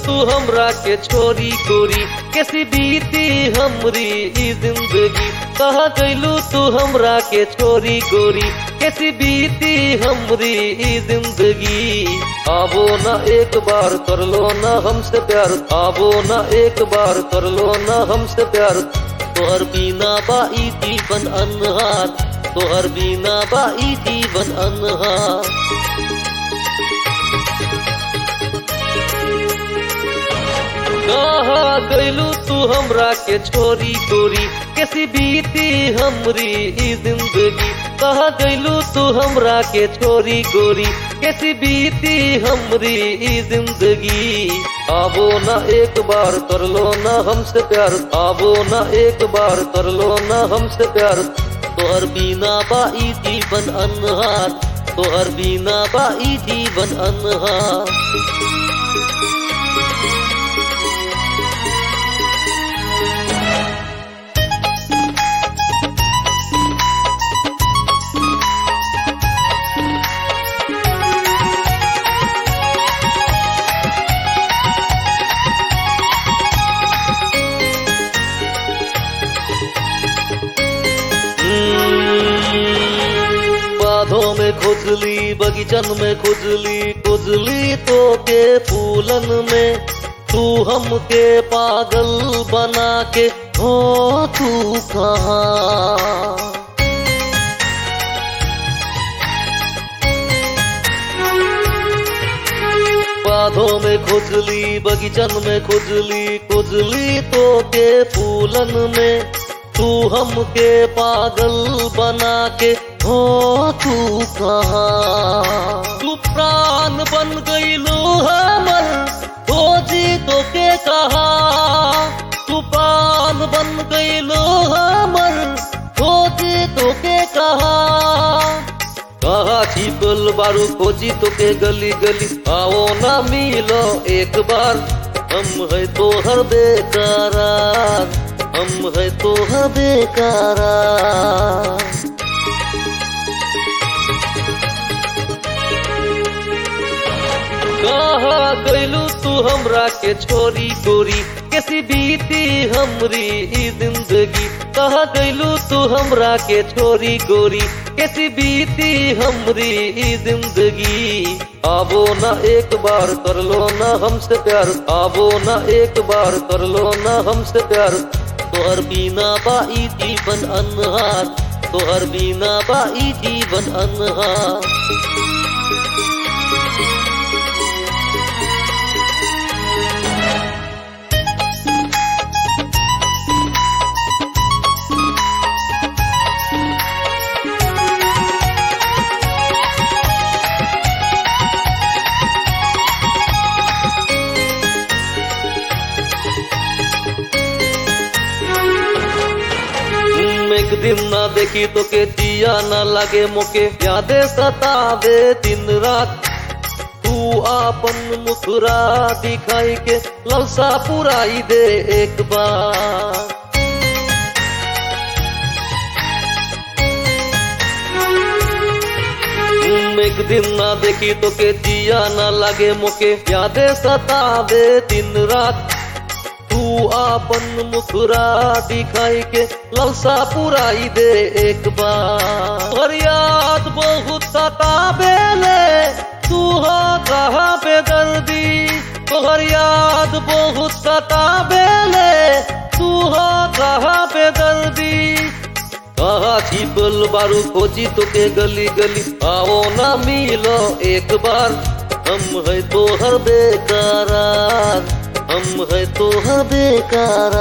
तू हमरा के छोरी गोरी, कैसी बीती हमरी ई जिंदगी। कहाँ गइलू तू हमरा के छोरी गोरी, कैसी बीती हमरी ई जिंदगी। आबो ना एक बार कर लो ना हमसे प्यार, आबो ना एक बार कर लो ना हमसे प्यार। तोहर बिना बाई जीवन अनहार, तोहर बिना बाई जीवन अनहार। कहाँ गइलू तू हमरा के छोरी गोरी, कैसी बीती हमरी ई जिंदगी। कहाँ गइलू तू हमरा के छोरी गोरी, कैसी बीती हमरी ई जिंदगी। आबो ना एक बार कर लो ना हमसे प्यार, आबो ना एक बार कर लो ना हमसे प्यार। तोहर बिना बाई जीवन अनहार, तोहर बिना बाई जीवन अनहार। बाधों में खुजली, बगीचन में खुजली, खुजली तो के फूलन में। तू हमके पागल बना के हो तू कहाँ। बाधों में खुजली, बगीचन में खुजली, खुजली तो के फूलन में। तू हमके पागल बना के हो तू कहाँ। तू प्राण बन गइलू हमर, खोजी तो के कहा। तू प्राण बन गइलू हमर, खोजी तो के कहा। कहाँ छिपल बारू खोजी तो के गली गली, आओ ना मिलो एक बार। हम है तोहर बेकरार, हम है तोहर बेकरार। कहाँ गइलू तू हमरा के छोरी गोरी, कैसी बीती हमरी ई जिंदगी। कहाँ गइलू तू हमरा के छोरी गोरी, कैसी बीती हमरी ई जिंदगी। आबो ना एक बार कर लो ना हमसे प्यार, आबो ना एक बार कर लो ना हमसे प्यार। तोहर बिना बाई जीवन अनहार, तोहर बिना बाई जीवन अनहार। एक दिन ना देखी तो के जिया ना लगे मोके, यादें सतावे दिन रात। तू आपन मुस्कुरा दिखाई के ललसा पुराई दे एक बार। एक दिन ना देखी तो के जिया ना लगे मोके, यादें सतावे दिन रात। तू आपन मुस्कुरा दिखाई के ललसा पुराई दे एक बार। और याद बहुत सतावेले, तू हो कहाँ पे दर्दी। तोहर याद बहुत सतावेले, तू हो कहाँ पे दर्दी। कहाँ छिपल बारू खोजी तो के गली गली, आओ ना मिलो एक बार। हम है तोहर बेकरार, हम है तोहर बेकरार।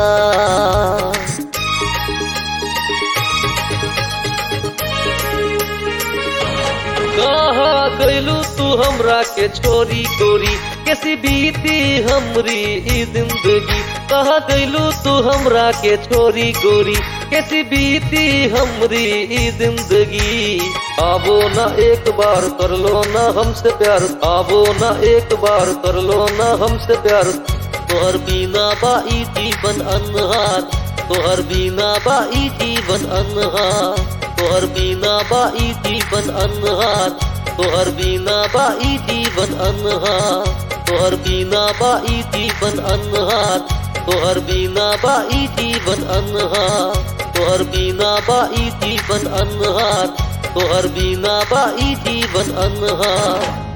कहाँ गइलू तू हमरा के छोरी गोरी, कैसी बीती हमरी ई जिंदगी। कहाँ गइलू तू हमरा के छोरी गोरी, कैसी बीती हमरी ई जिंदगी। आबो ना एक बार कर लो ना हमसे प्यार, आबो ना एक बार कर लो ना हमसे प्यार। तोहर बिना बाई जीवन अनहार, तोहर बिना बाई जीवन अनहार। तोहर बिना बाई जीवन अनहार, तोहर बिना बाई जीवन अनहार। तोहर बिना बाई जीवन अनहार, तोहर बिना बाई जीवन अनहार, तोहर बिना बाई जीवन अनहार, तोहर बिना बाई जीवन अनहार।